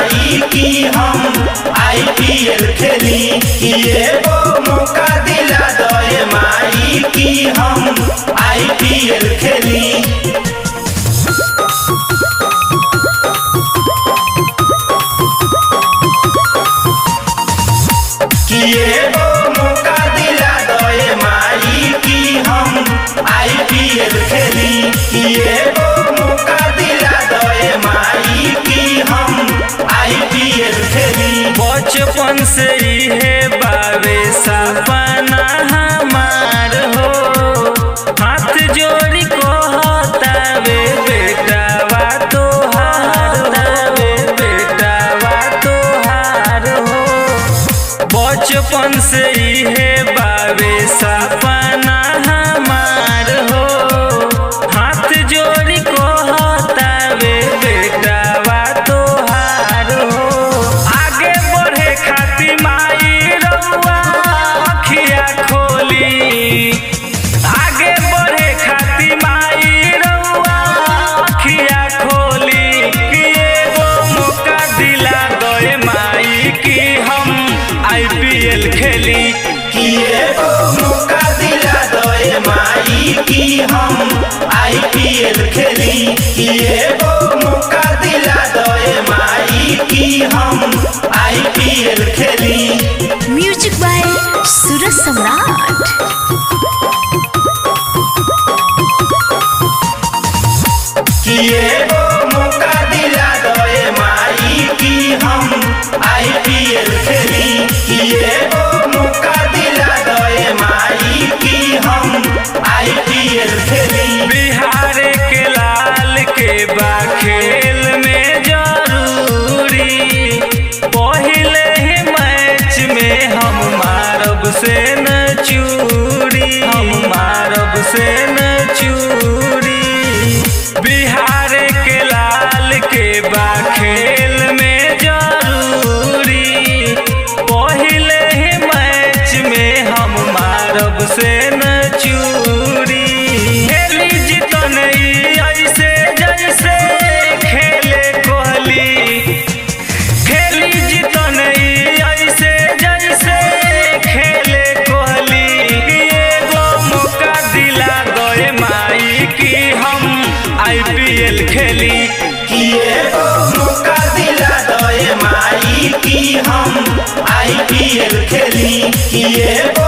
माई की हम आईपीएल खेली। ये वो मौका दिला दे माई की हम आईपीएल खेली। ये वो मौका दिला दे माई की हम आईपीएल खेली। ये वो मौका दिला दे माई की हम आईपीएल खेली। बचपन से ही है बावे सपना हमार हो, हाथ जोड़ी को हतावे बेटावा तोहार हो, बेटावा तोहार हो। बचपन से ही है बावे सपना हमार हो, हाथ जोड़ी को हतावे बेटावा तोहार हो। आगे बढ़े खातिर माई रउआ अखिया खोली, आगे बढ़े खातिर माई रउआ अखिया खोली। कि एगो मौका दिला दे माई की हम आईपीएल खेली। ये वो मौका दिला दे माई की हम आईपीएल खेली। ये वो मौका दिला दे माई की हम आईपीएल खेली। Music by Suraj Samrat. ये वो मौका दिला दे माई की हम आईपीएल खेली। ये वो मौका दिला दे माई की हम आईपीएल खेली। बिहार के लाल के बा खेल में जरूरी, पहले ही मैच में हम मारब से न चूरी, हम मारब से न चूरी। बिहार के लाल के बा खेल में जरूरी, पहले ही मैच में हम मारब से न चूरी। खेली जीतन ऐसे जैसे खेले कोहली, खेली जीतन ऐसे जैसे खेले कोहली। एगो मौका दिला दे माई की हम आईपीएल खेली। ये वो मौका दिला दे माई की हम आईपीएल खेली। ये वो